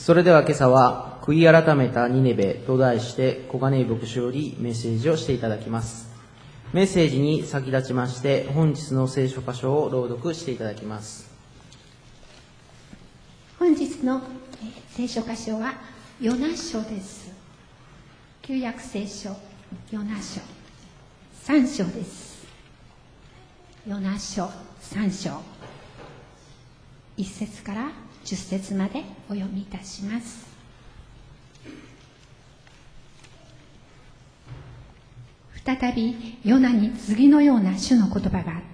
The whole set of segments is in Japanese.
それでは今朝は悔い改めたニネベと題して小金井牧師よりメッセージをしていただきます。メッセージに先立ちまして本日の聖書箇所を朗読していただきます。 本日の聖書箇所はヨナ書です。旧約聖書ヨナ書3章です。ヨナ書3章1節から10節までお読みいたします。再びヨナに次のような主の言葉があった。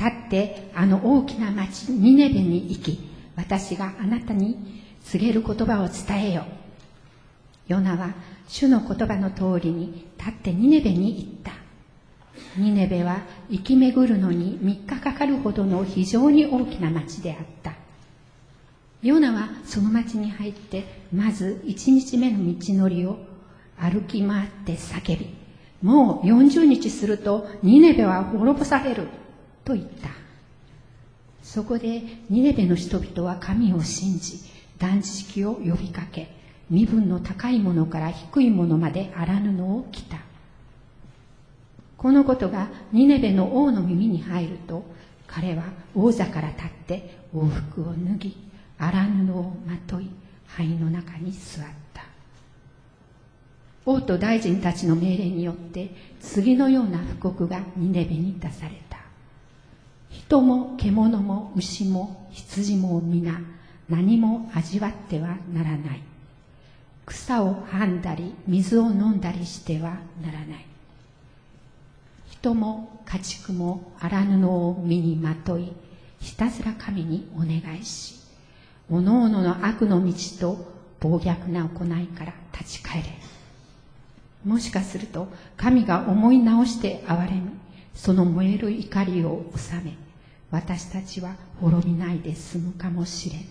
立ってあの大きな町ニネベに行き、私があなたに告げる言葉を伝えよ。ヨナは主の言葉の通りに立ってニネベに行った。ニネベは行き巡るのに3日かかるほどの非常に大きな町であった。ヨナはその町に入って、まず1日目の道のりを歩き回って叫び、もう40日するとニネベは滅ぼされると言った。そこでニネベの人々は神を信じ、断食を呼びかけ、身分の高いものから低いものまで荒布を着た。このことがニネベの王の耳に入ると、彼は王座から立って王服を脱ぎ、荒布をまとい、灰の中に座った。王と大臣たちの命令によって次のような布告がニネベに出された。人も獣も牛も羊も皆何も味わってはならない。草をはんだり水を飲んだりしてはならない。人も家畜も荒布を身にまとい、ひたすら神にお願いし、おのおのの悪の道と暴虐な行いから立ち返れ。もしかすると神が思い直して憐れみ、その燃える怒りを収め、私たちは滅びないで済むかもしれない。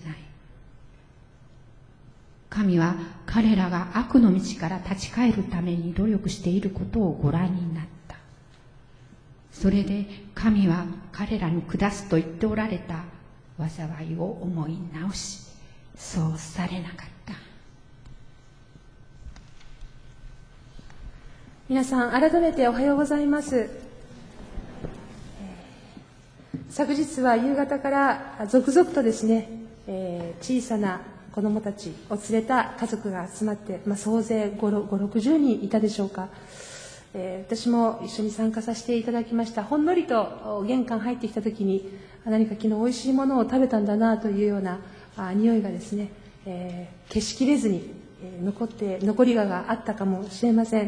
神は彼らが悪の道から立ち返るために努力していることをご覧になった。それで神は彼らに下すと言っておられた災いを思い直し、そうされなかった。 皆さん改めておはようございます。昨日は夕方から続々とですね、小さな子どもたちを連れた家族が集まって、総勢5、60人いたでしょうか。私も一緒に参加させていただきました。ほんのりと玄関入ってきた時に、何か昨日美味しいものを食べたんだなというような匂いがですね、消しきれずに、残りがあったかもしれません。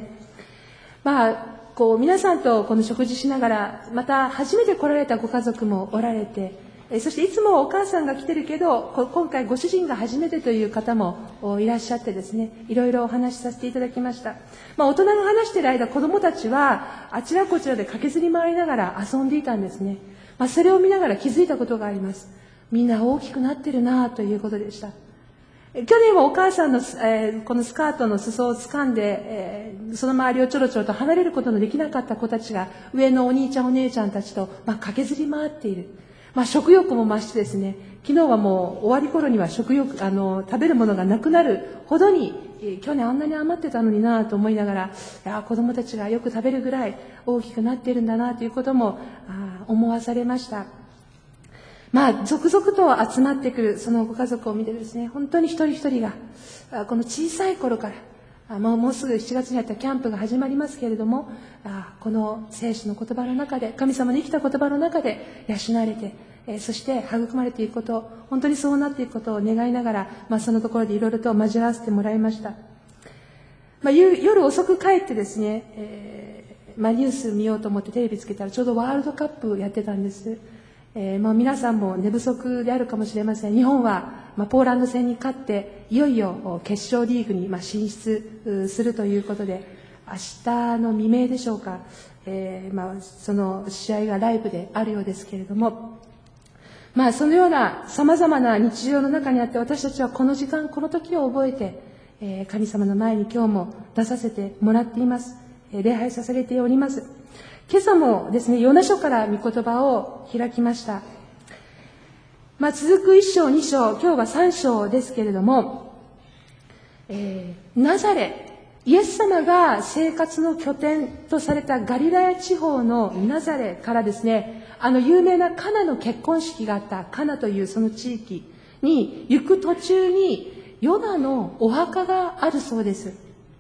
皆さんとこの食事しながら、また初めて来られたご家族もおられて、そしていつもお母さんが来てるけど、今回ご主人が初めてという方もいらっしゃってですね、いろいろお話しさせていただきました。大人が話している間、子供たちはあちらこちらで駆けずり回りながら遊んでいたんですね。それを見ながら気づいたことがあります。みんな大きくなってるなということでした。去年はお母さんの、このスカートの裾を掴んで、その周りをちょろちょろと離れることのできなかった子たちが上のお兄ちゃんお姉ちゃんたちと、駆けずり回っている。食欲も増してですね、昨日はもう終わり頃には食べるものがなくなるほどに、去年あんなに余ってたのになと思いながら、子供たちがよく食べるぐらい大きくなっているんだなということも思わされました。続々と集まってくるそのご家族を見てですね、本当に一人一人がこの小さい頃からもうすぐ7月にあったキャンプが始まりますけれども、この聖書の言葉の中で、神様の生きた言葉の中で養われて、そして育まれていくこと、本当にそうなっていくことを願いながら、そのところでいろいろと交わらせてもらいました。夜遅く帰ってですね、ニュース見ようと思ってテレビつけたらちょうどワールドカップやってたんです。皆さんも寝不足であるかもしれません。日本は、ポーランド戦に勝っていよいよ決勝リーグに、進出するということで、明日の未明でしょうか、その試合がライブであるようですけれども、そのような様々な日常の中にあって、私たちはこの時間この時を覚えて、神様の前に今日も出させてもらっています。礼拝させております。今朝もですね、ヨナ書から御言葉を開きました。 続く1章、2章、今日は3章ですけれども、ナザレ、イエス様が生活の拠点とされたガリラヤ地方のナザレからですね、有名なカナの結婚式があったカナというその地域に行く途中にヨナのお墓があるそうです。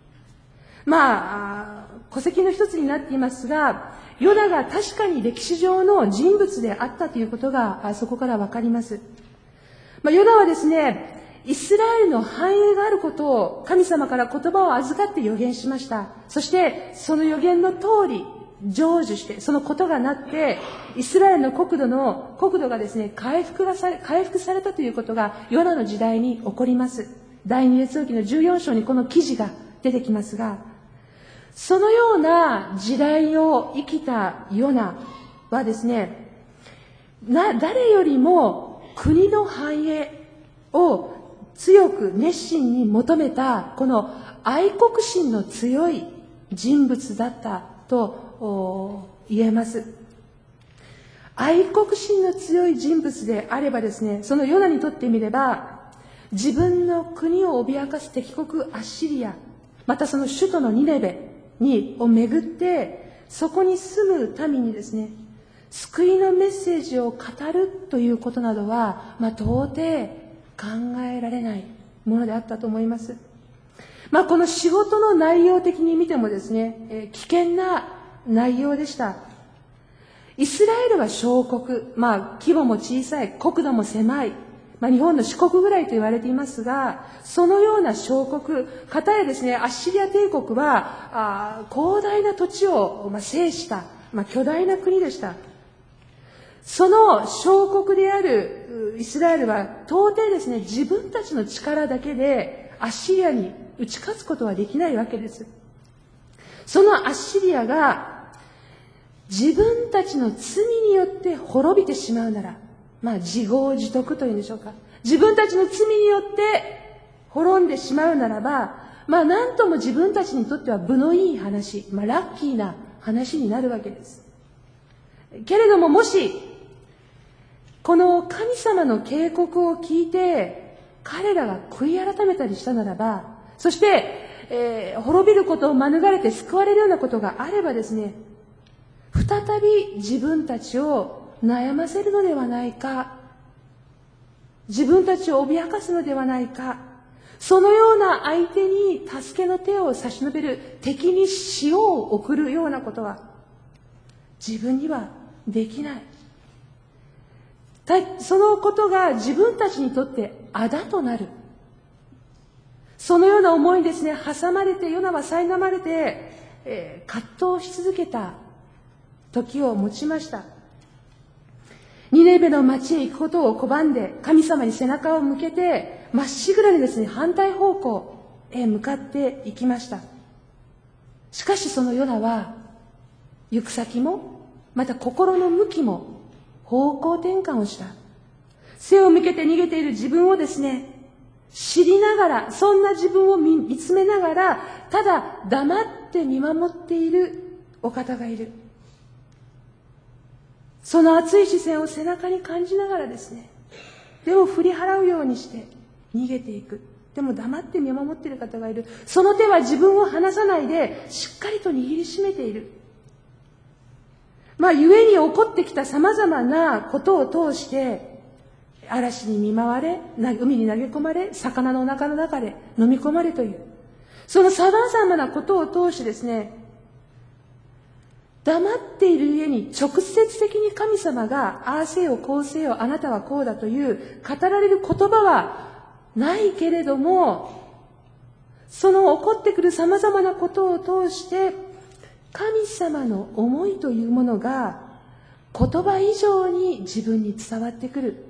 戸籍の一つになっていますが、ヨナが確かに歴史上の人物であったということがそこからわかります。ヨナはですね、イスラエルの繁栄があることを神様から言葉を預かって予言しました。そしてその予言の通り成就して、そのことがなって、イスラエルの国土がですね、回復されたということがヨナの時代に起こります。第二列王記の14章にこの記事が出てきますが、そのような時代を生きたヨナはですね、誰よりも国の繁栄を強く熱心に求めた、この愛国心の強い人物だったと言えます。愛国心の強い人物であればですね、そのヨナにとってみれば、自分の国を脅かす敵国アッシリア、またその首都のニネベをめぐって、そこに住む民にですね、救いのメッセージを語るということなどは、到底考えられないものであったと思います。この仕事の内容的に見てもですね、危険な内容でした。イスラエルは小国、規模も小さい、国土も狭い、日本の四国ぐらいと言われていますが、そのような小国、かたやですね、アッシリア帝国は広大な土地を制した、巨大な国でした。その小国であるイスラエルは到底ですね、自分たちの力だけでアッシリアに打ち勝つことはできないわけです。そのアッシリアが自分たちの罪によって滅びてしまうなら、自業自得というんでしょうか。自分たちの罪によって滅んでしまうならば、なんとも自分たちにとっては分のいい話、ラッキーな話になるわけです。けれども、もしこの神様の警告を聞いて彼らが悔い改めたりしたならば、そして、滅びることを免れて救われるようなことがあればですね、再び自分たちを悩ませるのではないか、自分たちを脅かすのではないか、そのような相手に助けの手を差し伸べる、敵に塩を送るようなことは自分にはできない。そのことが自分たちにとってあだとなる。そのような思いにですね、挟まれて、ヨナは苛まれて、葛藤し続けた時を持ちました。ニネベの町へ行くことを拒んで、神様に背中を向けて、まっしぐらにですね、反対方向へ向かって行きました。しかしそのヨナは、行く先も、また心の向きも、方向転換をした。背を向けて逃げている自分をですね、知りながら、そんな自分を見つめながら、ただ黙って見守っているお方がいる。その熱い視線を背中に感じながらですね、手を振り払うようにして逃げていく。でも黙って見守っている方がいる。その手は自分を離さないでしっかりと握りしめている。故に起こってきた様々なことを通して、嵐に見舞われ、海に投げ込まれ、魚のお腹の中で飲み込まれという、その様々なことを通してですね、黙っている上に直接的に神様が、ああせよこうせよ、あなたはこうだという語られる言葉はないけれども、その起こってくる様々なことを通して、神様の思いというものが言葉以上に自分に伝わってくる。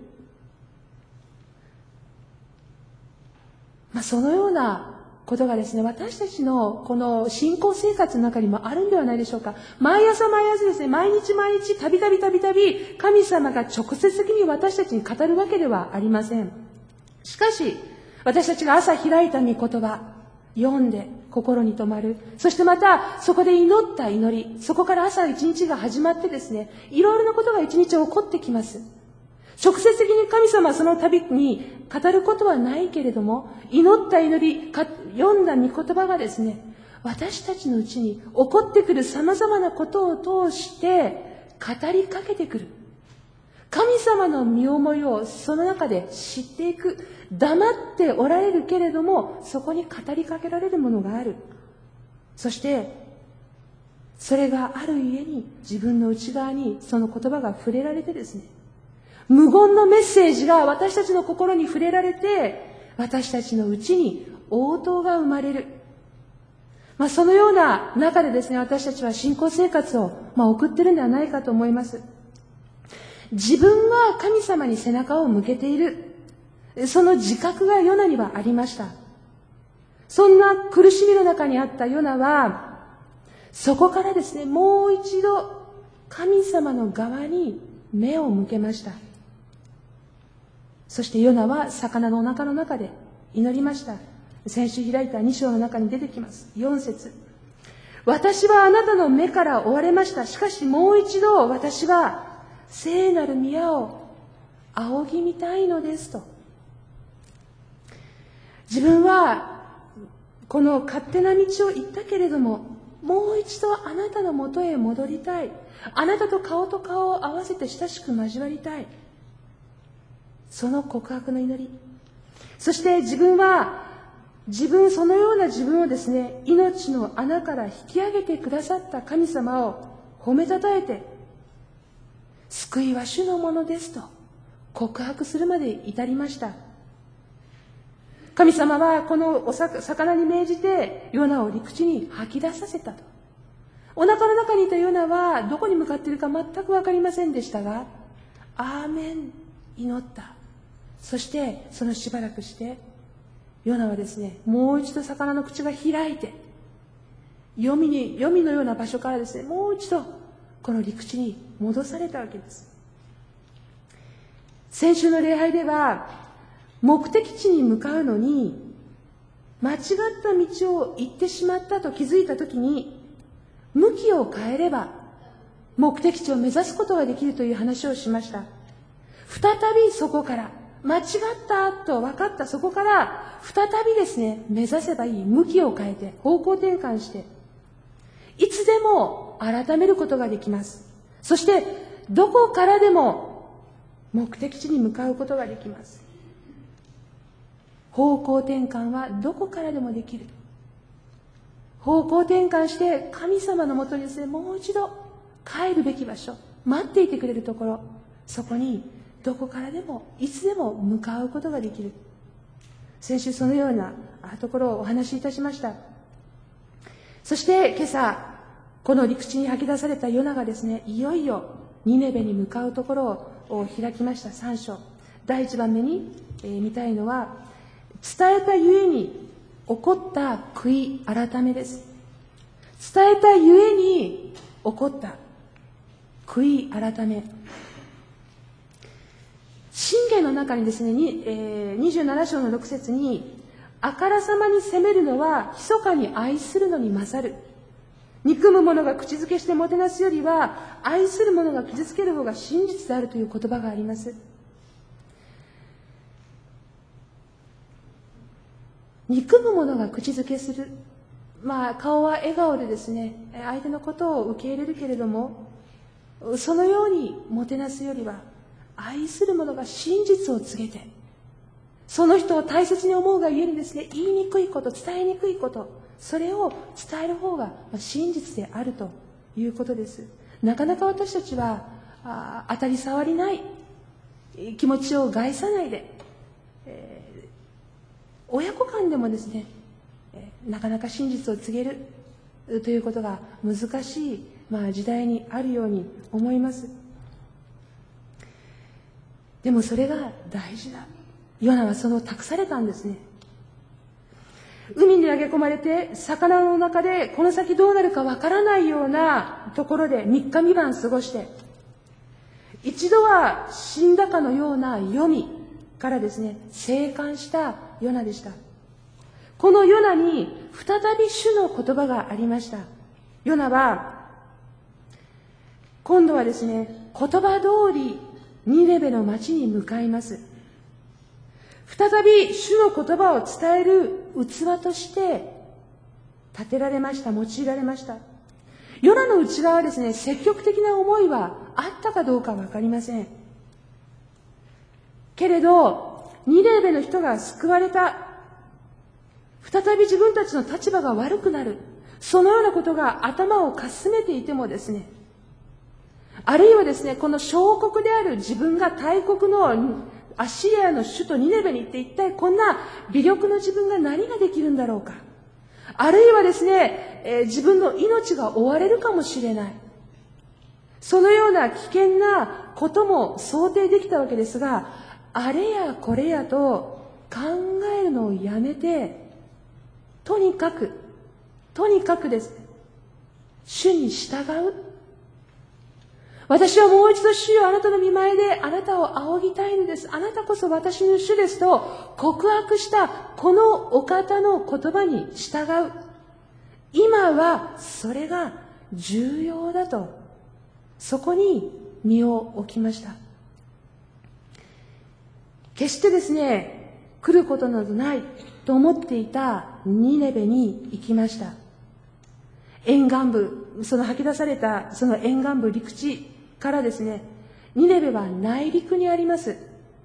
そのようなことがですね、私たちのこの信仰生活の中にもあるんではないでしょうか。毎朝ですね、毎日たびたび神様が直接的に私たちに語るわけではありません。しかし私たちが朝開いた御言葉読んで心に留まる。そしてまたそこで祈った祈り、そこから朝一日が始まってですね、いろいろなことが一日起こってきます。 直接的に神様はその度に語ることはないけれども、祈った祈り、読んだ御言葉がですね、私たちのうちに起こってくる様々なことを通して語りかけてくる。神様の身思いをその中で知っていく。黙っておられるけれども、そこに語りかけられるものがある。そして、それがあるゆえに自分の内側にその言葉が触れられてですね、無言のメッセージが私たちの心に触れられて、私たちのうちに応答が生まれる。そのような中でですね、私たちは信仰生活を送っているんではないかと思います。自分は神様に背中を向けている。その自覚がヨナにはありました。そんな苦しみの中にあったヨナは、そこからですね、もう一度神様の側に目を向けました。そしてヨナは魚のお腹の中で祈りました。先週開いた2章の中に出てきます。4節。私はあなたの目から追われました。しかしもう一度私は聖なる宮を仰ぎ見たいのですと。自分はこの勝手な道を行ったけれども、もう一度あなたのもとへ戻りたい。あなたと顔と顔を合わせて親しく交わりたい。その告白の祈り。そして自分そのような自分をですね、命の穴から引き上げてくださった神様を褒めたたえて、救いは主のものですと告白するまで至りました。神様はこの魚に命じてヨナを陸地に吐き出させたと。お腹の中にいたヨナはどこに向かっているか全く分かりませんでしたが、アーメン、祈った。そしてそのしばらくしてヨナはですね、もう一度魚の口が開いて、黄泉のような場所からですね、もう一度この陸地に戻されたわけです。先週の礼拝では、目的地に向かうのに間違った道を行ってしまったと気づいたときに、向きを変えれば目的地を目指すことができるという話をしました。再びそこから、間違ったと分かったそこから再びですね、目指せばいい。向きを変えて、方向転換して、いつでも改めることができます。そしてどこからでも目的地に向かうことができます。方向転換はどこからでもできる。方向転換して神様のもとにですね、もう一度帰るべき場所、待っていてくれるところ、そこにどこからでもいつでも向かうことができる。先週そのようなところをお話しいたしました。そして今朝、この陸地に吐き出されたヨナがですね、いよいよニネベに向かうところを開きました。3章。第1番目に見たいのは、伝えたゆえに起こった悔い改めです。伝えたゆえに起こった悔い改め。箴言の中にですね、27章の6節に、あからさまに責めるのは密かに愛するのに勝る。憎む者が口づけしてもてなすよりは、愛する者が傷つける方が真実であるという言葉があります。憎む者が口づけする。顔は笑顔でですね、相手のことを受け入れるけれども、そのようにもてなすよりは、愛する者が真実を告げて、その人を大切に思うがゆえにですね、言いにくいこと、伝えにくいこと、それを伝える方が真実であるということです。なかなか私たちは当たり障りない気持ちを害さないで、親子間でもですね、なかなか真実を告げるということが難しい、時代にあるように思います。でもそれが大事だ。ヨナはその託されたんですね。海に投げ込まれて、魚の中でこの先どうなるかわからないようなところで3日3晩過ごして、一度は死んだかのような黄泉からですね、生還したヨナでした。このヨナに再び主の言葉がありました。ヨナは今度はですね、言葉通りニネベの町に向かいます。再び主の言葉を伝える器として立てられました、用いられました。ヨナの内側はですね、積極的な思いはあったかどうかわかりません。けれど、ニネベの人が救われた。再び自分たちの立場が悪くなる。そのようなことが頭をかすめていてもですね、あるいはですね、この小国である自分が大国のアッシリアの首都ニネベに行って一体こんな微力の自分が何ができるんだろうか。あるいはですね、自分の命が追われるかもしれない。そのような危険なことも想定できたわけですが、あれやこれやと考えるのをやめて、とにかくですね、主に従う。私はもう一度主よ、あなたの御前であなたを仰ぎたいのです。あなたこそ私の主ですと告白したこのお方の言葉に従う。今はそれが重要だと、そこに身を置きました。決してですね、来ることなどないと思っていたニネベに行きました。沿岸部、その吐き出されたその沿岸部陸地からですね、ニネベは内陸にあります。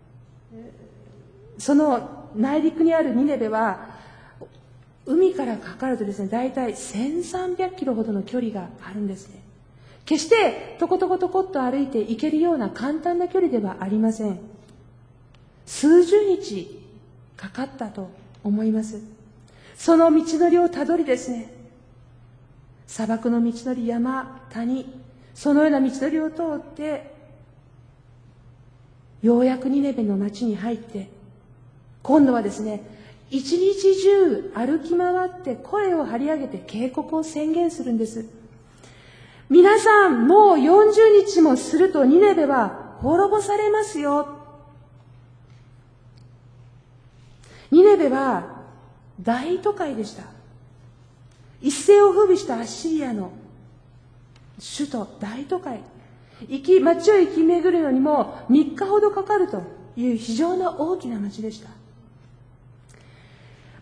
その内陸にあるニネベは海からかかるとですね、だいたい1300キロほどの距離があるんですね。決してトコトコトコっと歩いて行けるような簡単な距離ではありません。数十日かかったと思います。その道のりをたどりですね、砂漠の道のり、山、谷、そのような道のりを通って、ようやくニネベの町に入って、今度はですね、一日中歩き回って声を張り上げて警告を宣言するんです。皆さん、もう40日もするとニネベは滅ぼされますよ。ニネベは大都会でした。一世を風靡したアッシリアの首都、大都会。町を行き巡るのにも3日ほどかかるという非常な大きな町でした。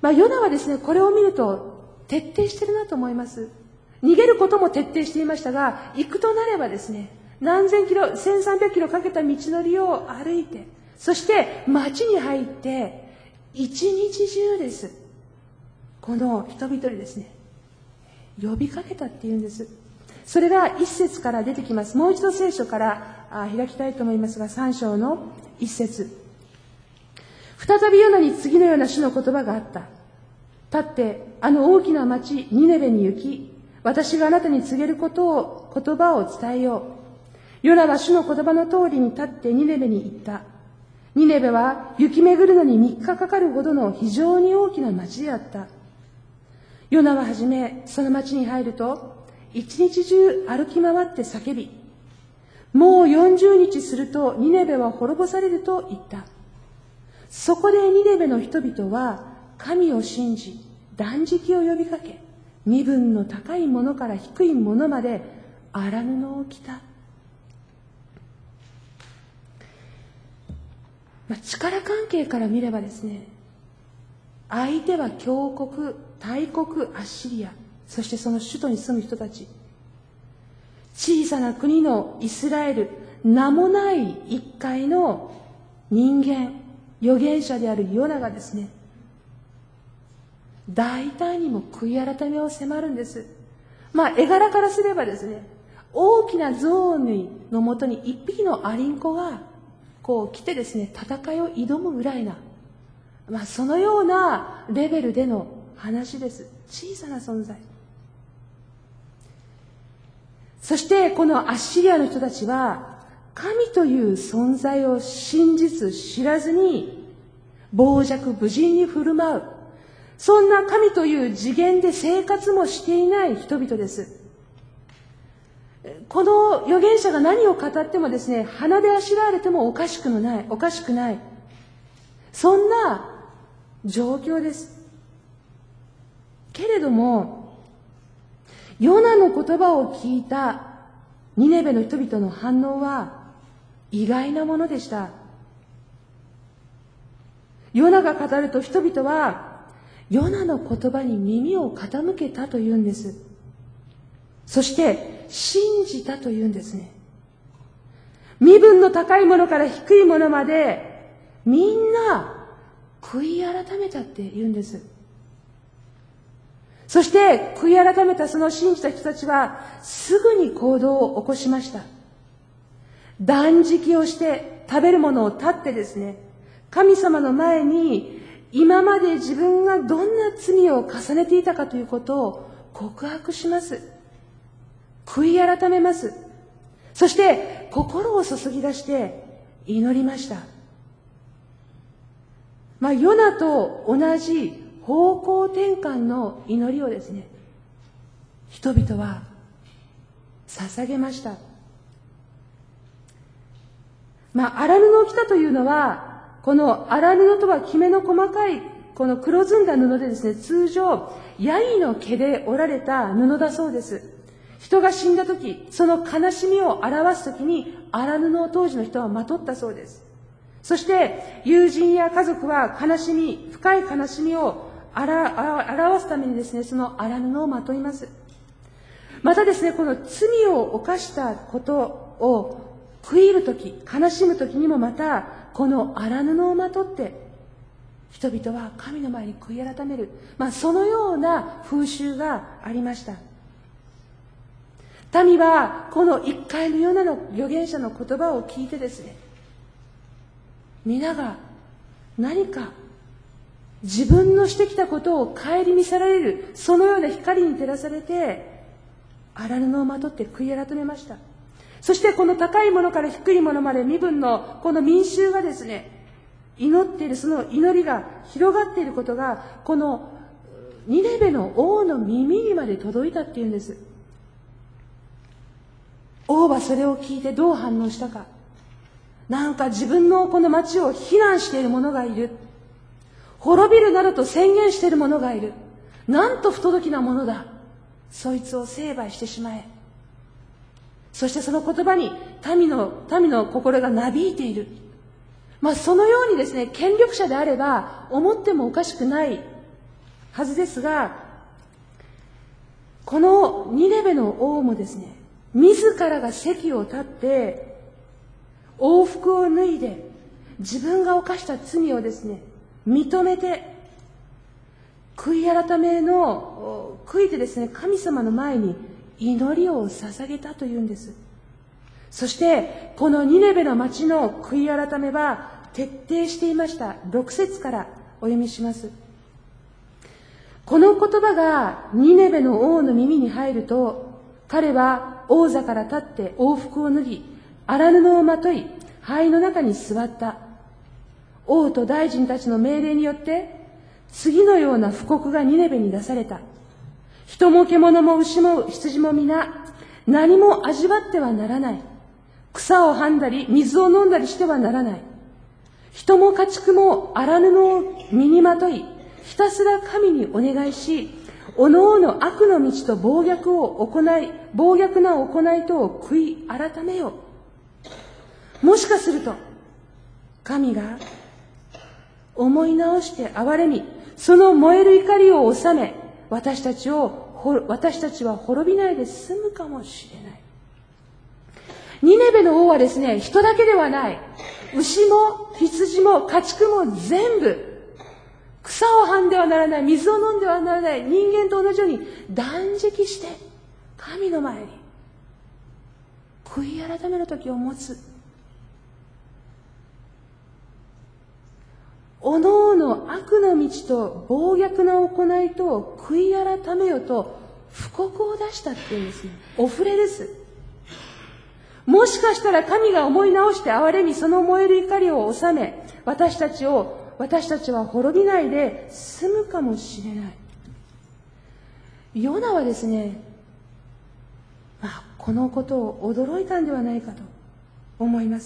ヨナはですね、これを見ると徹底してるなと思います。逃げることも徹底していましたが、行くとなればですね、何千キロ、1300キロかけた道のりを歩いて、そして町に入って、一日中です。この人々にですね、呼びかけたっていうんです。それが一節から出てきます。もう一度聖書から開きたいと思いますが、3章の一節。再びヨナに次のような主の言葉があった。立ってあの大きな町ニネベに行き、私があなたに告げる言葉を伝えよう。ヨナは主の言葉の通りに立ってニネベに行った。ニネベは行き巡るのに3日かかるほどの非常に大きな町であった。ヨナははじめ、その町に入ると、一日中歩き回って叫び、もう40日するとニネベは滅ぼされると言った。そこでニネベの人々は神を信じ、断食を呼びかけ、身分の高いものから低いものまで荒布を着た。力関係から見ればですね、相手は強国、大国アッシリア、そしてその首都に住む人たち。小さな国のイスラエル、名もない一介の人間、預言者であるヨナがですね、大胆にも悔い改めを迫るんです。絵柄からすればですね、大きな象のもとに一匹のアリンコがこう来てですね、戦いを挑むぐらいな、そのようなレベルでの話です。小さな存在。そしてこのアッシリアの人たちは神という存在を真実知らずに傍若無人に振る舞う、そんな神という次元で生活もしていない人々です。この預言者が何を語ってもですね、鼻であしらわれてもおかしくない、そんな状況です。けれども、ヨナの言葉を聞いたニネベの人々の反応は意外なものでした。ヨナが語ると人々はヨナの言葉に耳を傾けたというんです。そして信じたというんですね。身分の高いものから低いものまでみんな悔い改めたって言うんです。そして悔い改めたその信じた人たちはすぐに行動を起こしました。断食をして食べるものを断ってですね、神様の前に今まで自分がどんな罪を重ねていたかということを告白します。悔い改めます。そして心を注ぎ出して祈りました。ヨナと同じ方向転換の祈りをですね、人々は捧げました。荒布を着たというのは、この荒布とはきめの細かいこの黒ずんだ布でですね、通常ヤギの毛で織られた布だそうです。人が死んだ時、その悲しみを表す時に荒布を当時の人はまとったそうです。そして友人や家族は悲しみ、深い悲しみを表すためにですね、その荒布をまといます。またですね、この罪を犯したことを悔いるとき、悲しむときにもまたこの荒布をまとって人々は神の前に悔い改める、そのような風習がありました。民はこの一回のヨナの預言者の言葉を聞いてですね、皆が何か自分のしてきたことを顧みされる、そのような光に照らされて荒布をまとって悔い改めました。そしてこの高いものから低いものまで身分のこの民衆がですね、祈っているその祈りが広がっていることが、このニネベの王の耳にまで届いたっていうんです。王はそれを聞いてどう反応したか。なんか自分のこの町を非難している者がいる。滅びるなどと宣言している者がいる。なんと不届きなものだ。そいつを成敗してしまえ。そしてその言葉に民の心がなびいている。そのようにですね、権力者であれば思ってもおかしくないはずですが、このニネベの王もですね、自らが席を立って王服を脱いで自分が犯した罪をですね認めて、悔い改めの悔いてですね、神様の前に祈りを捧げたというんです。そしてこのニネベの町の悔い改めは徹底していました。6節からお読みします。この言葉がニネベの王の耳に入ると、彼は王座から立って王服を脱ぎ、荒布をまとい、灰の中に座った。王と大臣たちの命令によって次のような布告がニネベに出された。人も獣も牛も羊も皆何も味わってはならない。草をはんだり水を飲んだりしてはならない。人も家畜も荒布を身にまとい、ひたすら神にお願いし、おのおの悪の道と暴虐な行いとを悔い改めよう。もしかすると神が思い直して憐れみ、その燃える怒りを収め、私たちは滅びないで済むかもしれない。ニネベの王はですね、人だけではない。牛も羊も家畜も全部、草をはんではならない、水を飲んではならない、人間と同じように断食して神の前に悔い改めの時を持つ。おのおの悪の道と暴虐な行いと悔い改めよと布告を出したっていうんですね。お触れです。もしかしたら神が思い直して憐れみ、その燃える怒りを収め、私たちは滅びないで済むかもしれない。ヨナはですね、このことを驚いたんではないかと思います。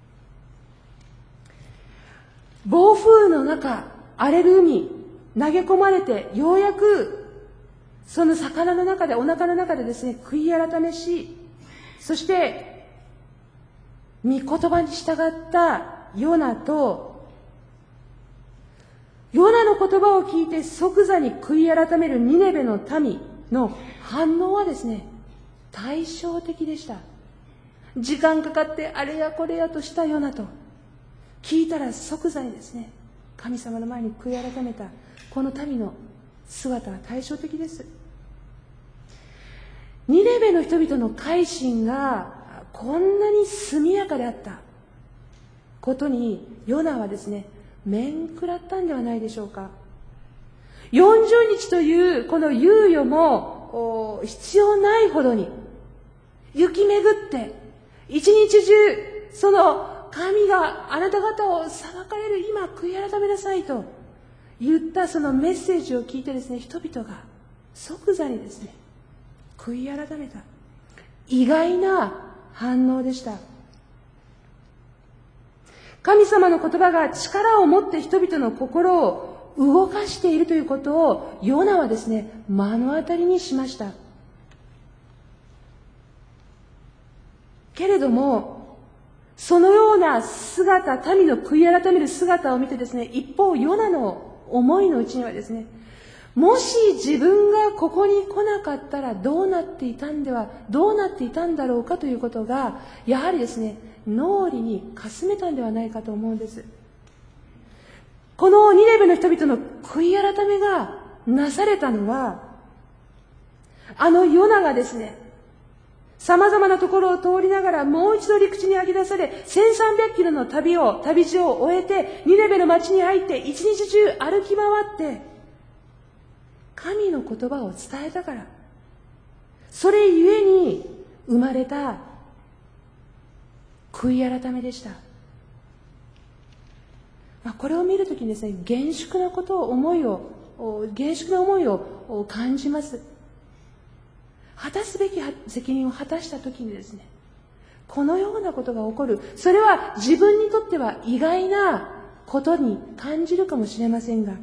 暴風の中、荒れる海、投げ込まれて、ようやくその魚の中で、お腹の中でですね、悔い改めし、そして御言葉に従ったヨナと、ヨナの言葉を聞いて即座に悔い改めるニネベの民の反応はですね、対照的でした。時間かかってあれやこれやとしたヨナと、聞いたら即座にですね、神様の前に悔い改めたこの民の姿は対照的です。ニネベの人々の改心がこんなに速やかであったことにヨナはですね、面食らったんではないでしょうか。40日というこの猶予も必要ないほどに行き巡って一日中その神があなた方を裁かれる今悔い改めなさいと言ったそのメッセージを聞いてですね、人々が即座にですね悔い改めた意外な反応でした。神様の言葉が力を持って人々の心を動かしているということをヨナはですね、目の当たりにしました。けれども、そのような姿、民の悔い改める姿を見てですね、一方ヨナの思いのうちにはですね、もし自分がここに来なかったらどうなっていたんだろうかということが、やはりですね、脳裏にかすめたんではないかと思うんです。このニネベの人々の悔い改めがなされたのは、あのヨナがですね、様々なところを通りながらもう一度陸地に上げ出され、1300キロの旅路を終えて、ニネベの町に入って一日中歩き回って、神の言葉を伝えたから、それゆえに生まれた悔い改めでした。これを見るときにですね、厳粛な思いを感じます。果たすべき責任を果たしたときにですね、このようなことが起こる。それは自分にとっては意外なことに感じるかもしれませんが、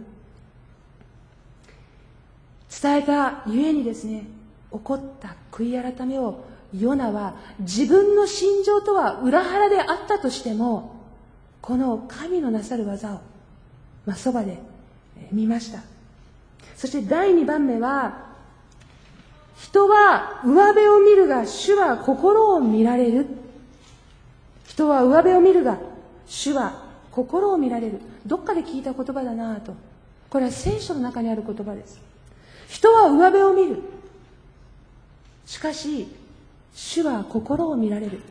伝えたゆえにですね、起こった悔い改めをヨナは自分の心情とは裏腹であったとしても、この神のなさる技を、そばで見ました。そして第2番目は、人は上辺を見るが主は心を見られる。人は上辺を見るが主は心を見られる。どっかで聞いた言葉だなぁと。これは聖書の中にある言葉です。人は上辺を見る。しかし主は心を見られる。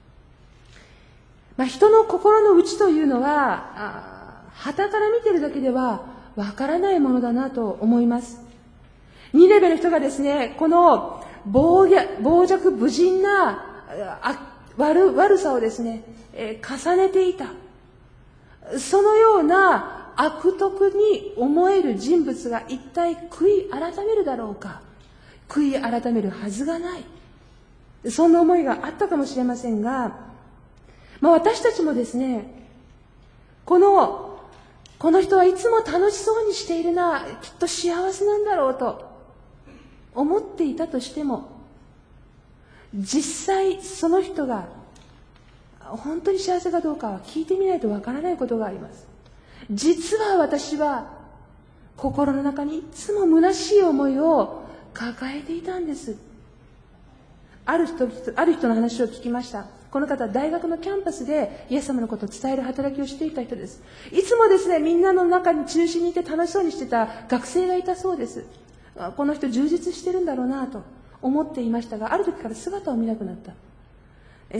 人の心の内というのは傍から見てるだけではわからないものだなと思います。ニネベの人がですね、この傍若無人な悪さをですね、重ねていた。そのような悪徳に思える人物が一体悔い改めるだろうか。悔い改めるはずがない。そんな思いがあったかもしれませんが、私たちもですね、この人はいつも楽しそうにしているな、きっと幸せなんだろうと思っていたとしても、実際その人が本当に幸せかどうかは聞いてみないとわからないことがあります。実は私は心の中にいつも虚しい思いを抱えていたんです。ある人の話を聞きました。この方、大学のキャンパスでイエス様のことを伝える働きをしていた人です。いつもですね、みんなの中に中心にいて楽しそうにしてた学生がいたそうです。この人充実してるんだろうなと思っていましたが、ある時から姿を見なくなった。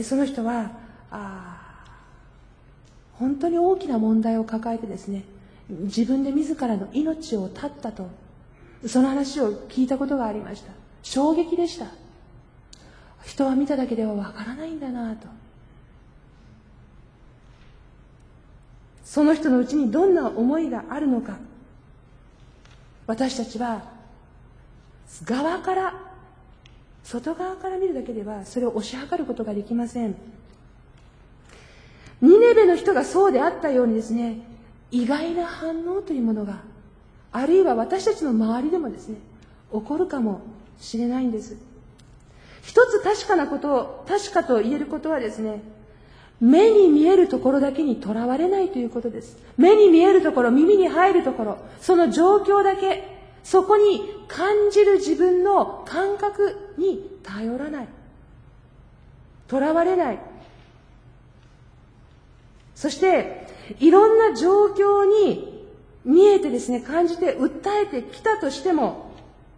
その人は本当に大きな問題を抱えてですね、自分で自らの命を絶ったと、その話を聞いたことがありました。衝撃でした。人は見ただけではわからないんだなと。その人のうちにどんな思いがあるのか、私たちは外側から見るだけではそれを推し量ることができません。ニネベの人がそうであったようにですね、意外な反応というものが、あるいは私たちの周りでもですね、起こるかもしれないんです。一つ確かと言えることはですね、 目に見えるところだけにとらわれないということです。目に見えるところ、耳に入るところ、その状況だけ、そこに感じる自分の感覚に頼らない。とらわれない。そして、いろんな状況に見えてですね、感じて訴えてきたとしても、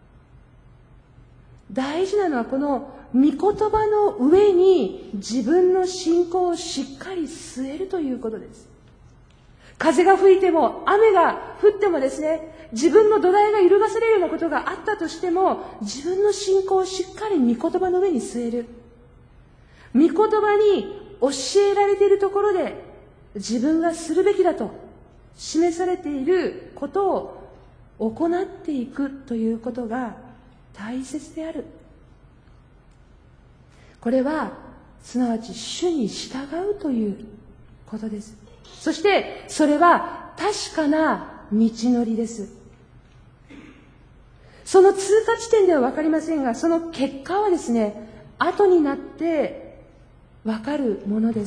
大事なのはこの御言葉の上に自分の信仰をしっかり据えるということです。風が吹いても雨が降ってもですね、自分の土台が揺るがされるようなことがあったとしても、自分の信仰をしっかり御言葉の上に据える。御言葉に教えられているところで自分がするべきだと示されていることを行っていくということが大切である。これはすなわち主に従うということです。そしてそれは確かな道のりです。その通過地点では分かりませんが、その結果はですね、後になって分かるものです。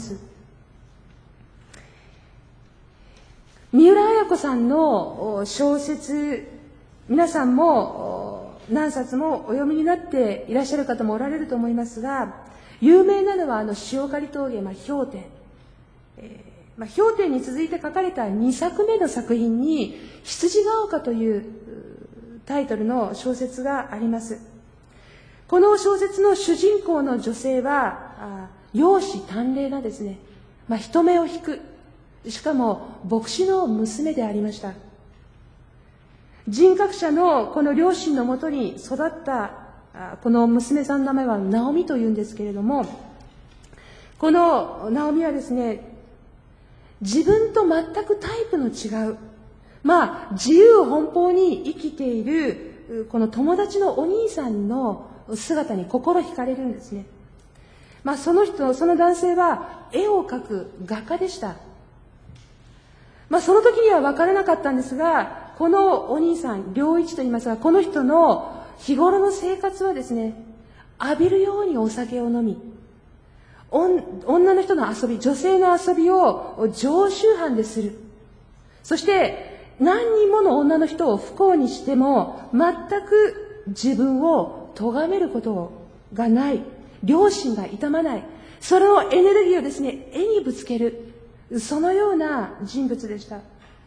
三浦綾子さんの小説、皆さんも何冊もお読みになっていらっしゃる方もおられると思いますが、有名なのは塩刈峠、氷点。氷点に続いて書かれた2作目の作品に、羊ヶ丘というタイトルの小説があります。この小説の主人公の女性は、容姿端麗なですね、人目を引く、しかも牧師の娘でありました。人格者のこの両親のもとに育ったこの娘さんの名前はナオミというんですけれども、このナオミはですね、自分と全くタイプの違う、自由奔放に生きているこの友達のお兄さんの姿に心惹かれるんですね。その男性は絵を描く画家でした。その時には分からなかったんですが、このお兄さん、良一と言いますが、この人の日頃の生活はですね、浴びるようにお酒を飲み、女の人の遊び、女性の遊びを常習犯でする。そして何人もの女の人を不幸にしても全く自分を咎めることがない、良心が痛まない、そのエネルギーをですね、絵にぶつける、そのような人物でした。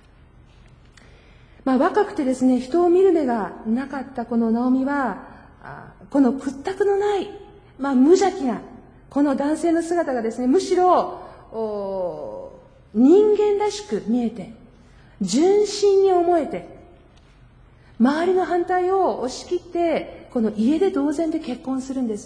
若くてですね、人を見る目がなかったこのナオミは、この屈託のない、無邪気なこの男性の姿がですね、むしろ人間らしく見えて、純真に思えて、周りの反対を押し切って、この家出同然で結婚するんです。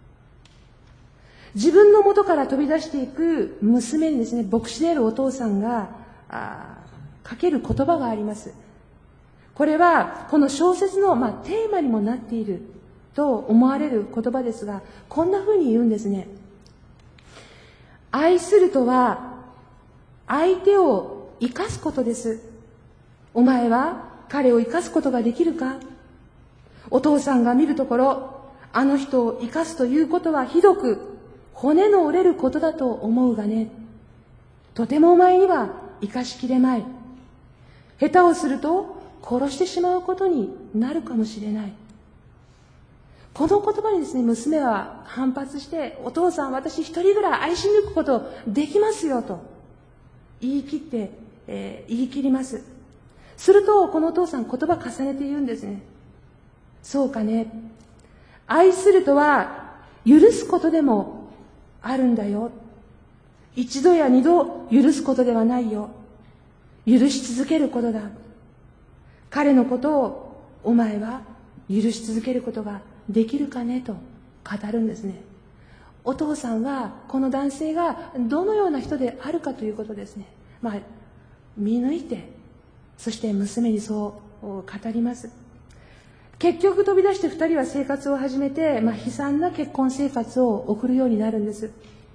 自分の元から飛び出していく娘にですね、牧師であるお父さんがかける言葉があります。これはこの小説のテーマにもなっていると思われる言葉ですが、こんな風に言うんですね。愛するとは相手を生かすことです。お前は彼を生かすことができるか？お父さんが見るところ、あの人を生かすということはひどく骨の折れることだと思うがね。とてもお前には生かしきれまい。下手をすると殺してしまうことになるかもしれない。この言葉にですね、娘は反発して、お父さん、私一人ぐらい愛し抜くことできますよと言い切ります。するとこのお父さん、言葉重ねて言うんですね。そうかね。愛するとは許すことでもあるんだよ。一度や二度許すことではないよ。許し続けることだ。彼のことをお前は許し続けることができるかねと語るんですね。お父さんはこの男性がどのような人であるかということですね、見抜いて、そして娘にそう語ります。結局飛び出して2人は生活を始めて、悲惨な結婚生活を送るようになるんです。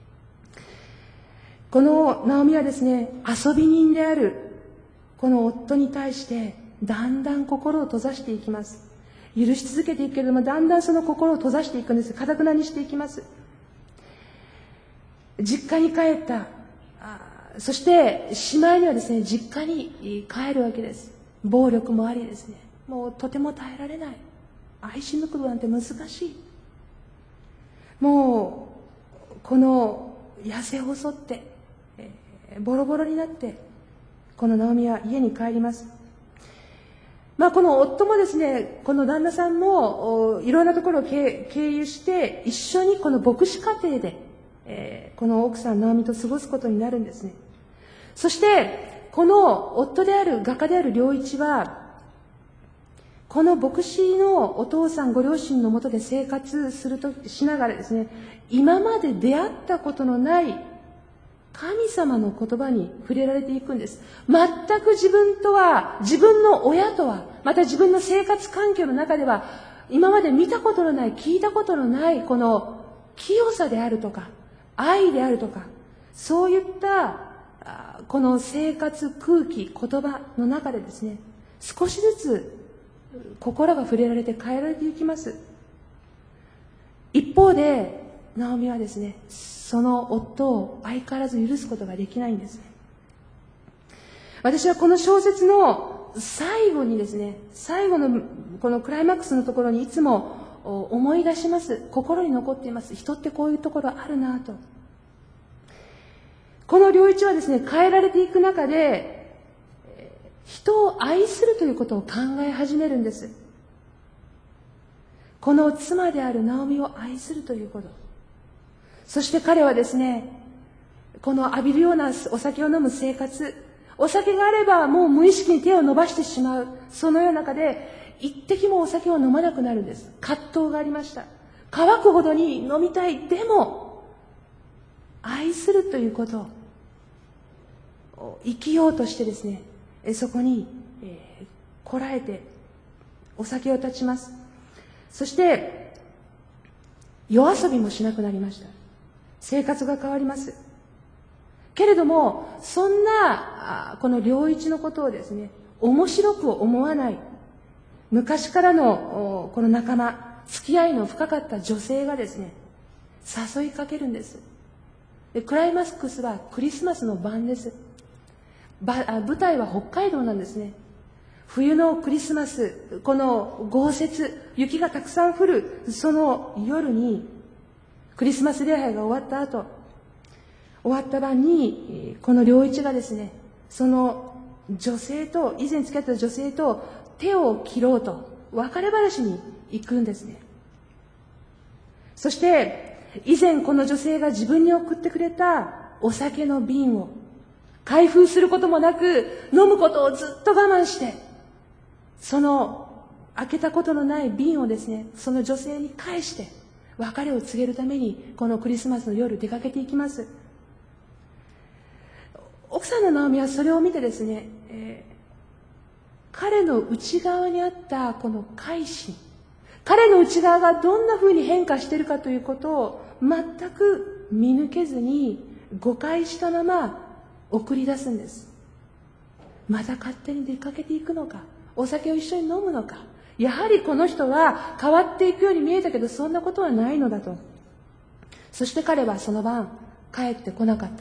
このナオミはですね、遊び人であるこの夫に対してだんだん心を閉ざしていきます。許し続けていくけれども、だんだんその心を閉ざしていくんです。堅くなにしていきます。 実家に帰った。そしてしまいにはですね、実家に帰るわけです。暴力もありですね、もうとても耐えられない。愛し抜くなんて難しい。もうこの痩せ細って、ボロボロになって、このナオミは家に帰ります。この夫もですね、この旦那さんもいろんなところを経由して一緒にこの牧師家庭で、この奥さんナオミと過ごすことになるんですね。そしてこの夫である画家である良一は、この牧師のお父さんご両親のもとで生活しながらですね、今まで出会ったことのない神様の言葉に触れられていくんです。全く自分の親とは、また自分の生活環境の中では今まで見たことのない、聞いたことのないこの清さであるとか愛であるとか、そういったこの生活空気、言葉の中でですね、少しずつ心が触れられて変えられていきます。一方でナオミはですね、その夫を相変わらず許すことができないんですね。私はこの小説の最後にですね、最後のこのクライマックスのところにいつも思い出します。心に残っています。人ってこういうところあるなと。この良一はですね、変えられていく中で人を愛するということを考え始めるんです。この妻であるナオミを愛するということ。そして彼はですね、この浴びるようなお酒を飲む生活、お酒があればもう無意識に手を伸ばしてしまう、そのような中で一滴もお酒を飲まなくなるんです。葛藤がありました。乾くほどに飲みたい。でも愛するということを生きようとしてですね、そこにこらえてお酒を断ちます。そして夜遊びもしなくなりました。生活が変わります。けれどもそんなこの良一のことをですね、面白く思わない昔からのこの仲間、付き合いの深かった女性がですね、誘いかけるんです。でクライマックスはクリスマスの晩です。舞台は北海道なんですね。冬のクリスマス、この豪雪、雪がたくさん降るその夜に、クリスマス礼拝が終わった後、終わった晩にこの良一がですね、その女性と、以前付き合った女性と手を切ろうと別れ話に行くんですね。そして以前この女性が自分に送ってくれたお酒の瓶を開封することもなく、飲むことをずっと我慢して、その開けたことのない瓶をですね、その女性に返して別れを告げるために、このクリスマスの夜出かけていきます。奥さんのナオミはそれを見てですね、彼の内側にあったこの改心、彼の内側がどんなふうに変化しているかということを全く見抜けずに誤解したまま送り出すんです。また勝手に出かけていくのか、お酒を一緒に飲むのか、やはりこの人は変わっていくように見えたけどそんなことはないのだと。そして彼はその晩帰ってこなかった。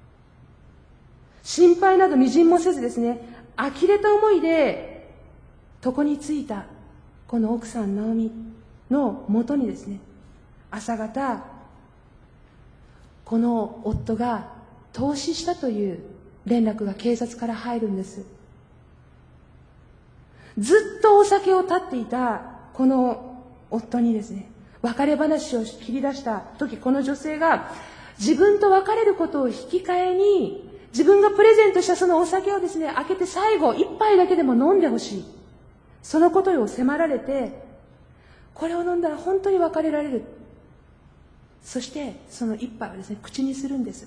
心配などみじんもせずですね、呆れた思いで床に着いたこの奥さんナオミのもとにですね、朝方この夫が凍死したという連絡が警察から入るんです。ずっとお酒を断っていたこの夫にですね、別れ話を切り出した時、この女性が自分と別れることを引き換えに、自分がプレゼントしたそのお酒をですね、開けて最後一杯だけでも飲んでほしい、そのことを迫られて、これを飲んだら本当に別れられる。そしてその一杯をですね、口にするんです。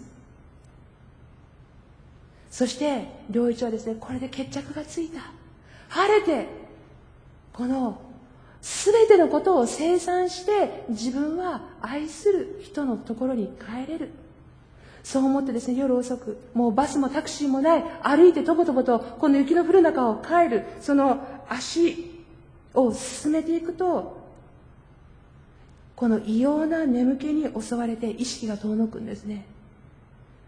そして良一はですね、これで決着がついた、晴れてこの全てのことを清算して自分は愛する人のところに帰れる、そう思ってですね、夜遅く、もうバスもタクシーもない、歩いてとぼとぼとこの雪の降る中を帰る、その足を進めていくと、この異様な眠気に襲われて意識が遠のくんですね。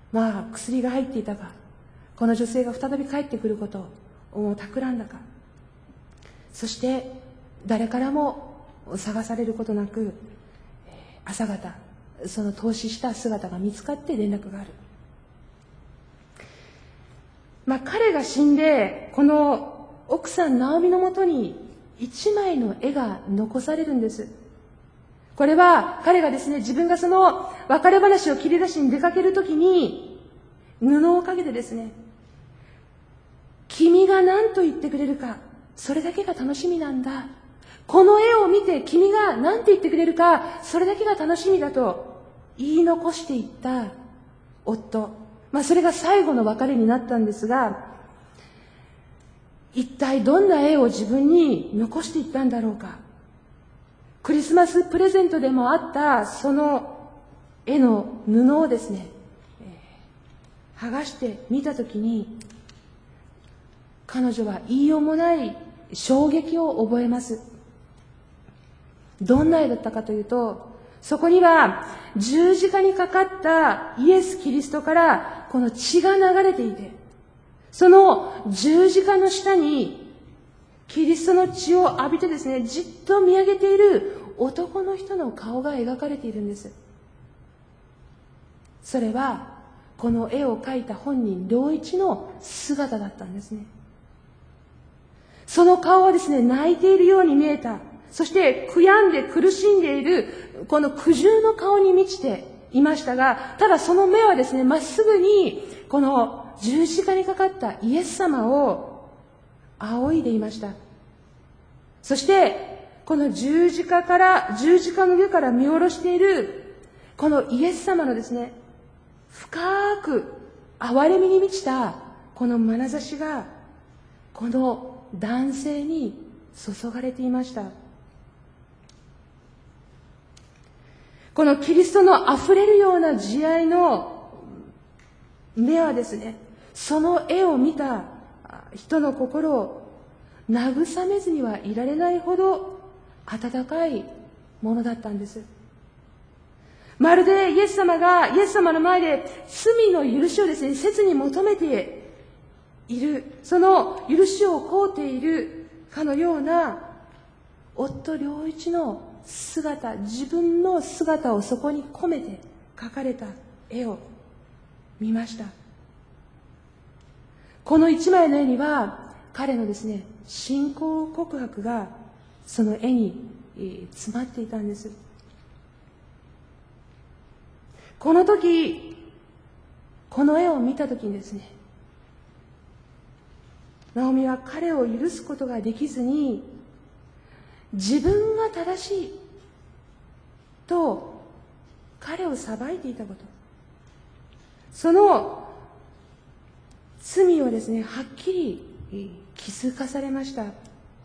薬が入っていたか、この女性が再び帰ってくることを企んだか、そして誰からも探されることなく、朝方その凍死した姿が見つかって連絡がある。彼が死んで、この奥さんナオミのもとに一枚の絵が残されるんです。これは彼がですね、自分がその別れ話を切り出しに出かけるときに布をかけてですね、君が何と言ってくれるか、それだけが楽しみなんだ。この絵を見て君が何て言ってくれるか、それだけが楽しみだと言い残していった夫。それが最後の別れになったんですが、一体どんな絵を自分に残していったんだろうか。クリスマスプレゼントでもあったその絵の布をですね、剥がして見たときに、彼女は言いようもない衝撃を覚えます。どんな絵だったかというと、そこには十字架にかかったイエス・キリストからこの血が流れていて、その十字架の下にキリストの血を浴びてですね、じっと見上げている男の人の顔が描かれているんです。それはこの絵を描いた本人良一の姿だったんですね。その顔はですね、泣いているように見えた。そして悔やんで苦しんでいるこの苦渋の顔に満ちていましたが、ただその目はですね、まっすぐにこの十字架にかかったイエス様を仰いでいました。そしてこの十字架の上から見下ろしているこのイエス様のですね、深く憐れみに満ちたこの眼差しがこの男性に注がれていました。このキリストのあふれるような慈愛の目はですね、その絵を見た人の心を慰めずにはいられないほど温かいものだったんです。まるでイエス様の前で罪の許しをですね、切に求めている、その許しを請うているかのような夫良一の姿、自分の姿をそこに込めて描かれた絵を見ました。この一枚の絵には彼のですね、信仰告白がその絵に詰まっていたんです。この時、この絵を見た時にですね、ナオミは彼を許すことができずに、自分が正しいと彼を裁いていたこと、その罪をですね、はっきり気づかされました。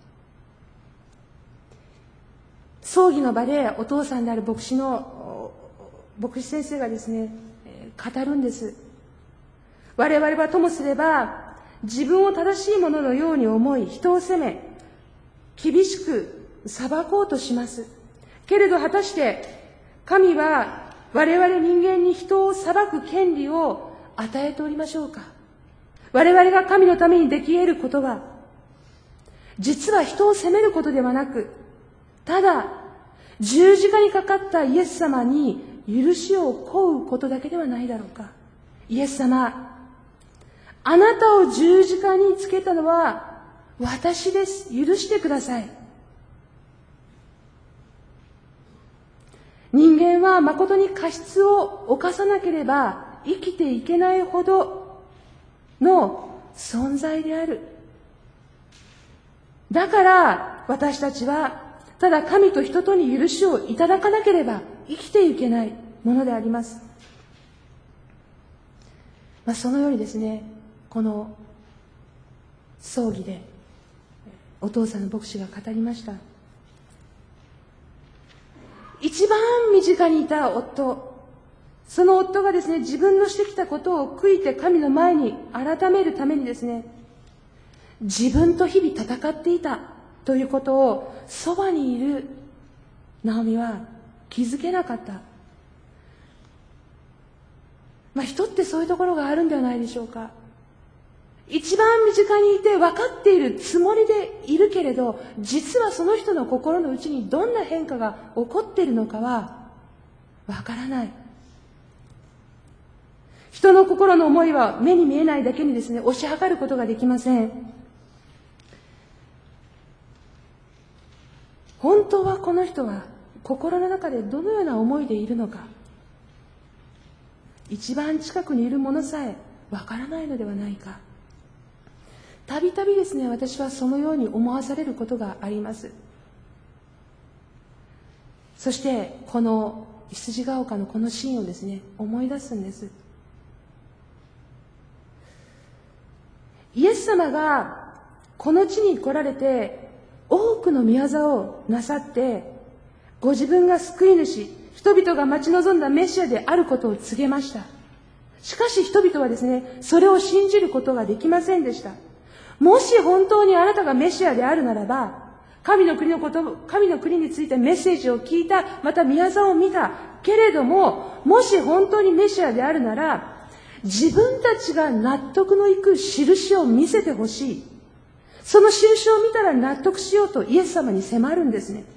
葬儀の場でお父さんである牧師先生がですね、語るんです。我々はともすれば自分を正しいもののように思い、人を責め厳しく裁こうとします。けれど果たして神は我々人間に人を裁く権利を与えておりましょうか。我々が神のためにでき得ることは、実は人を責めることではなく、ただ十字架にかかったイエス様に許しを請うことだけではないだろうか。イエス様、あなたを十字架につけたのは私です。許してください。人間は誠に過失を犯さなければ生きていけないほどの存在である。だから私たちはただ神と人とに許しをいただかなければ生きていけないものであります。そのようにですね、この葬儀でお父さんの牧師が語りました。一番身近にいた夫、その夫がですね、自分のしてきたことを悔いて神の前に改めるためにですね、自分と日々戦っていたということをそばにいるナオミは気づけなかった。 人ってそういうところがあるんではないでしょうか。一番身近にいて分かっているつもりでいるけれど、実はその人の心の内にどんな変化が起こっているのかは分からない。人の心の思いは目に見えないだけにですね、推し量ることができません。本当はこの人は心の中でどのような思いでいるのか、一番近くにいるものさえわからないのではないか。たびたびですね、私はそのように思わされることがあります。そしてこの羊ヶ丘のこのシーンをですね、思い出すんです。イエス様がこの地に来られて多くの御業をなさって、ご自分が救い主、人々が待ち望んだメシアであることを告げました。しかし人々はですね、それを信じることができませんでした。もし本当にあなたがメシアであるならば、神の国についてメッセージを聞いた、また御業を見たけれども、もし本当にメシアであるなら、自分たちが納得のいく印を見せてほしい。その印を見たら納得しようとイエス様に迫るんですね。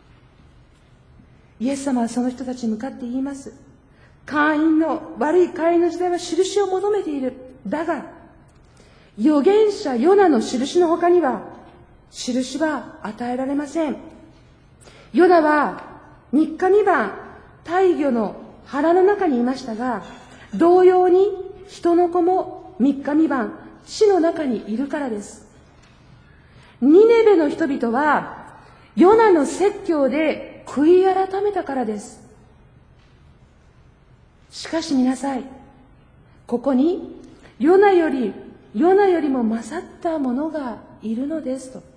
イエス様はその人たちに向かって言います。悪い会員の時代は印を求めている。だが、預言者ヨナの印の他には、印は与えられません。ヨナは3日3晩、大魚の腹の中にいましたが、同様に人の子も3日3晩、死の中にいるからです。ニネベの人々は、ヨナの説教で悔い改めたからです。しかし見なさい。ここに、ヨナよりも勝った者がいるのですと。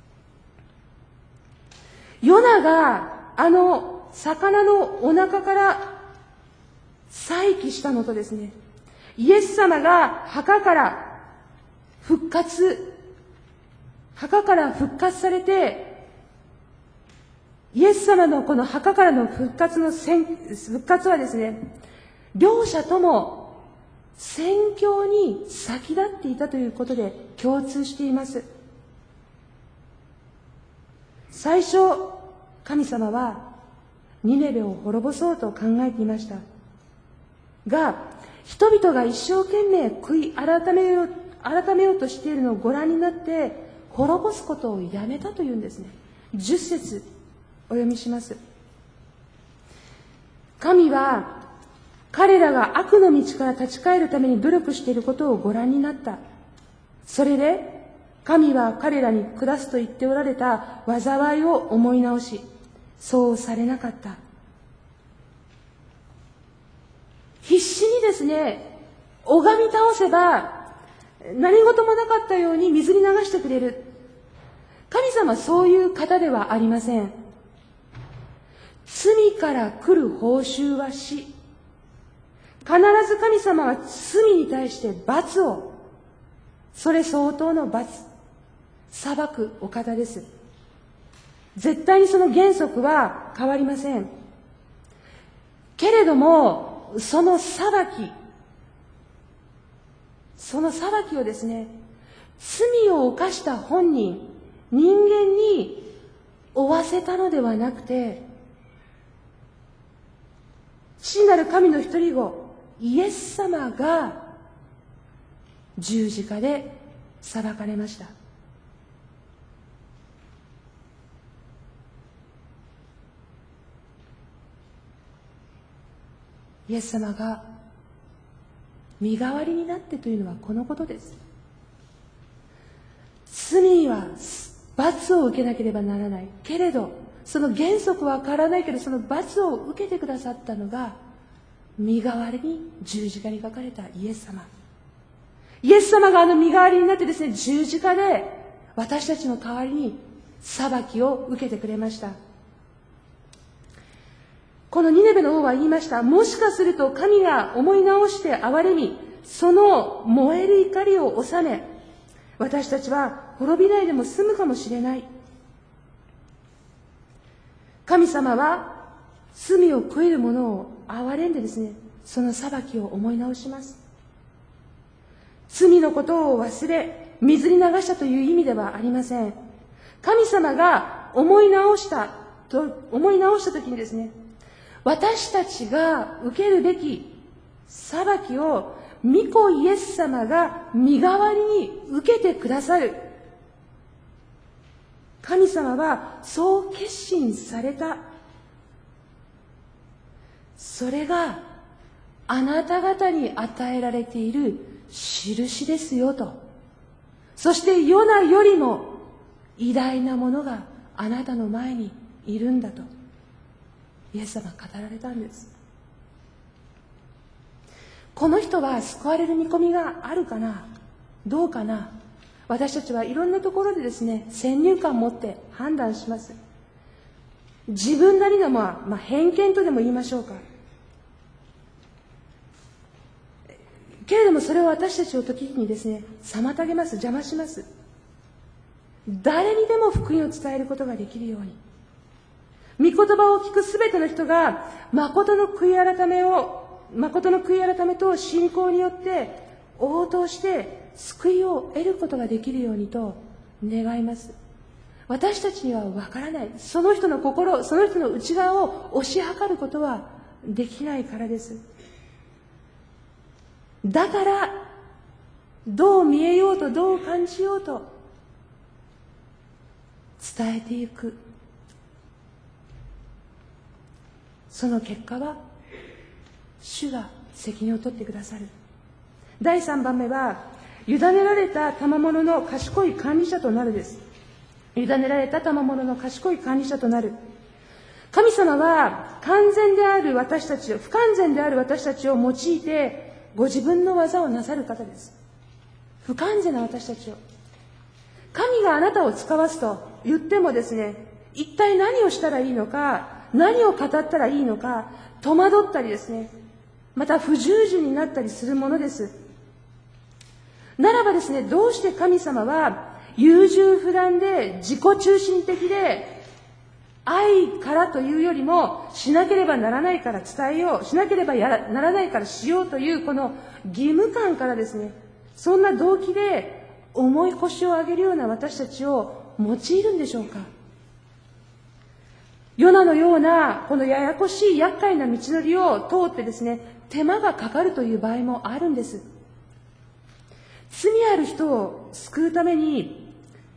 ヨナがあの魚のお腹から再起したのとですね、イエス様が墓から復活されて、イエス様のこの墓からの復活はですね、両者とも宣教に先立っていたということで共通しています。最初、神様はニネベを滅ぼそうと考えていましたが、人々が一生懸命悔い改めようとしているのをご覧になって滅ぼすことをやめたというんですね。10節お読みします。神は彼らが悪の道から立ち返るために努力していることをご覧になった。それで神は彼らに下すと言っておられた災いを思い直し、そうされなかった。必死にですね、拝み倒せば何事もなかったように水に流してくれる。神様はそういう方ではありません。罪から来る報酬は死。必ず神様は罪に対して罰を、それ相当の罰、裁くお方です。絶対にその原則は変わりません。けれども、その裁きをですね、罪を犯した本人、人間に負わせたのではなくて、父なる神の一人子、イエス様が十字架で裁かれました。イエス様が身代わりになってというのはこのことです。罪は罰を受けなければならない。けれど、その原則は変わらないけど、その罰を受けてくださったのが、身代わりに十字架にかかれたイエス様。イエス様があの身代わりになってですね、十字架で私たちの代わりに裁きを受けてくれました。このニネベの王は言いました。もしかすると神が思い直して憐れみ、その燃える怒りを収め、私たちは滅びないでも済むかもしれない。神様は罪を悔いる者を憐れんでですね、 その裁きを思い直します。罪のことを忘れ、水に流したという意味ではありません。神様が思い直した時にですね、私たちが受けるべき裁きを御子イエス様が身代わりに受けてくださる。神様はそう決心された。それがあなた方に与えられている印ですよと。そしてヨナよりも偉大なものがあなたの前にいるんだとイエス様は語られたんです。この人は救われる見込みがあるかな、どうかな。私たちはいろんなところでですね、先入観を持って判断します。自分なりの偏見とでも言いましょうか。けれどもそれを私たちを時にですね、妨げます、邪魔します。誰にでも福音を伝えることができるように、御言葉を聞くすべての人が誠の悔い改めと信仰によって応答して救いを得ることができるようにと願います。私たちにはわからない、その人の心、その人の内側を推し量ることはできないからです。だからどう見えようとどう感じようと伝えていく。その結果は主が責任を取ってくださる。第3番目は、委ねられた賜物の賢い管理者となるです。委ねられた賜物の賢い管理者となる。神様は完全である私たちを、不完全である私たちを用いてご自分の技をなさる方です。不完全な私たちを。神があなたを使わすと言ってもですね、一体何をしたらいいのか、何を語ったらいいのか、戸惑ったりですね、また不従順になったりするものです。ならばですね、どうして神様は優柔不断で自己中心的で、愛からというよりもしなければならないから伝えよう、しなければならないからしようというこの義務感からですね、そんな動機で重い腰を上げるような私たちを用いるんでしょうか。ヨナのようなこのややこしい厄介な道のりを通ってですね、手間がかかるという場合もあるんです。罪ある人を救うために、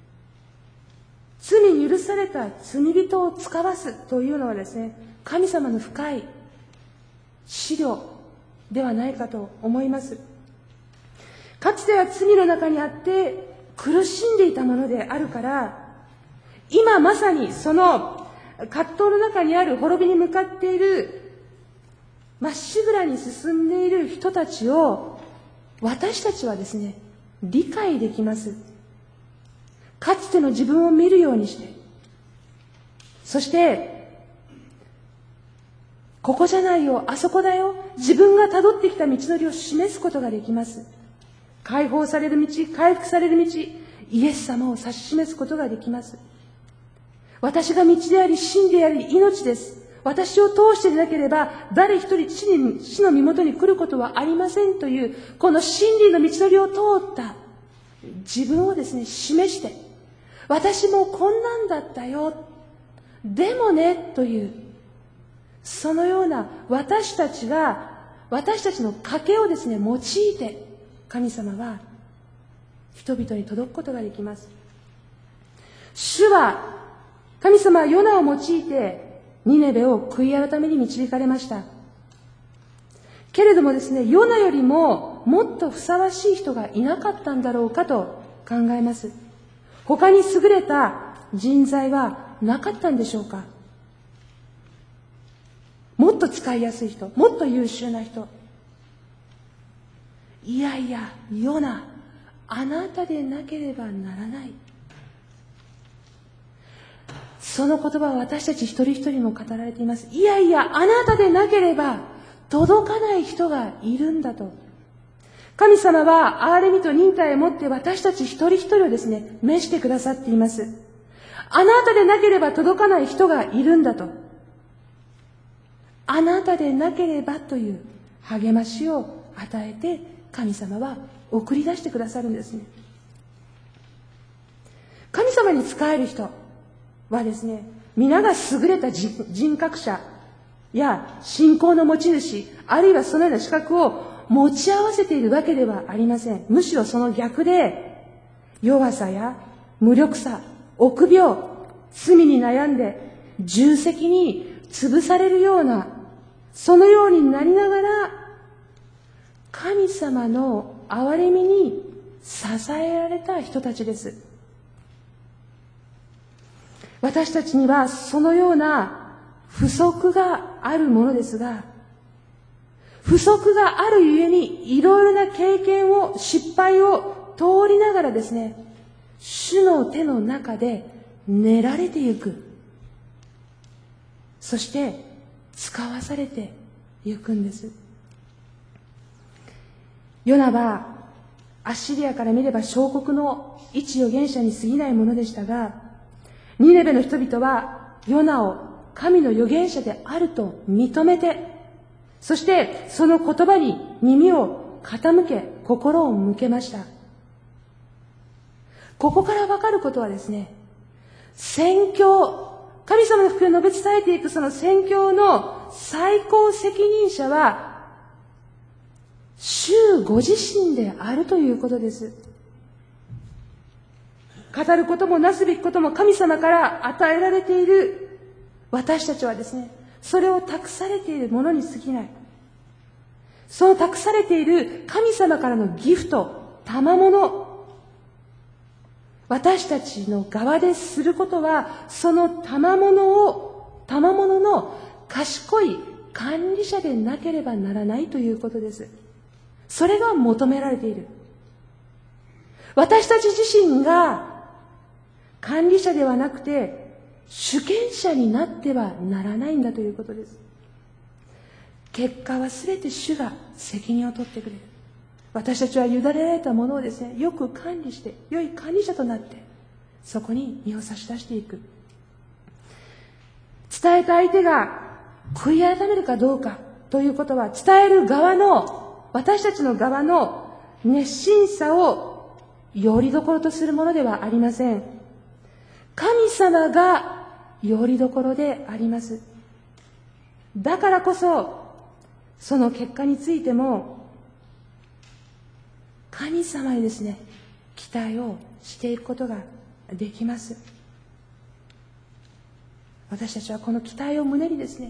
罪に許された罪人を使わすというのはですね、神様の深い思慮ではないかと思います。かつては罪の中にあって苦しんでいたものであるから、今まさにその葛藤の中にある滅びに向かっている、まっしぐらに進んでいる人たちを私たちはですね、理解できます。かつての自分を見るようにして、そしてここじゃないよ、あそこだよ、自分がたどってきた道のりを示すことができます。解放される道、回復される道、イエス様を指し示すことができます。私が道であり真であり命です。私を通してでなければ誰一人死の身元に来ることはありませんという、この真理の道のりを通った自分をですね、示して、私もこんなんだったよ、でもねという、そのような私たちの賭けをですね、用いて神様は人々に届くことができます。神様はヨナを用いてニネベを悔い改めに導かれました。けれどもですね、ヨナよりももっとふさわしい人がいなかったんだろうかと考えます。他に優れた人材はなかったんでしょうか。もっと使いやすい人、もっと優秀な人。いやいや、ヨナ、あなたでなければならない。その言葉は私たち一人一人も語られています。いやいや、あなたでなければ届かない人がいるんだと。神様は憐れみと忍耐を持って私たち一人一人をですね、召してくださっています。あなたでなければ届かない人がいるんだと。あなたでなければという励ましを与えて神様は送り出してくださるんですね。神様に仕える人はですね、皆が優れた人格者や信仰の持ち主、あるいはそのような資格を持ち合わせているわけではありません。むしろその逆で、弱さや無力さ、臆病、罪に悩んで重責に潰されるような、そのようになりながら、神様の憐れみに支えられた人たちです。私たちにはそのような不足があるものですが、不足があるゆえにいろいろな経験を、失敗を通りながらですね、主の手の中で練られていく。そして使わされていくんです。ヨナはアッシリアから見れば小国の一預言者に過ぎないものでしたが、ニネベの人々はヨナを神の預言者であると認めて、そしてその言葉に耳を傾け、心を向けました。ここからわかることはですね、宣教、神様の福音を述べ伝えていくその宣教の最高責任者は、主ご自身であるということです。語ることもなすべきことも神様から与えられている私たちはですね、それを託されているものに過ぎない。その託されている神様からのギフト、賜物、私たちの側ですることは、その賜物の賢い管理者でなければならないということです。それが求められている。私たち自身が管理者ではなくて主権者になってはならないんだということです。結果はすべて主が責任を取ってくれる。私たちは委ねられたものをですね、よく管理して、良い管理者となって、そこに身を差し出していく。伝えた相手が悔い改めるかどうかということは、伝える側の、私たちの側の熱心さをよりどころとするものではありません。神様がよりどころであります。だからこそ、その結果についても、神様にですね、期待をしていくことができます。私たちはこの期待を胸にですね、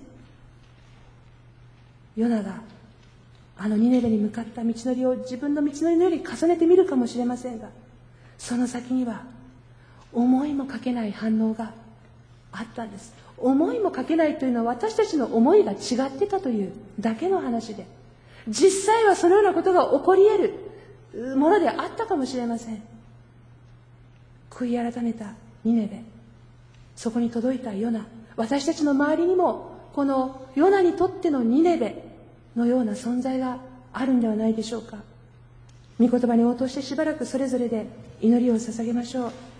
ヨナがあのニネベに向かった道のりを自分の道のりのように重ねてみるかもしれませんが、その先には思いもかけない反応があったんです。思いもかけないというのは、私たちの思いが違ってたというだけの話で、実際はそのようなことが起こり得るものであったかもしれません。悔い改めたニネベ、そこに届いたヨナ、私たちの周りにもこのヨナにとってのニネベのような存在があるんではないでしょうか。御言葉に応答してしばらくそれぞれで祈りを捧げましょう。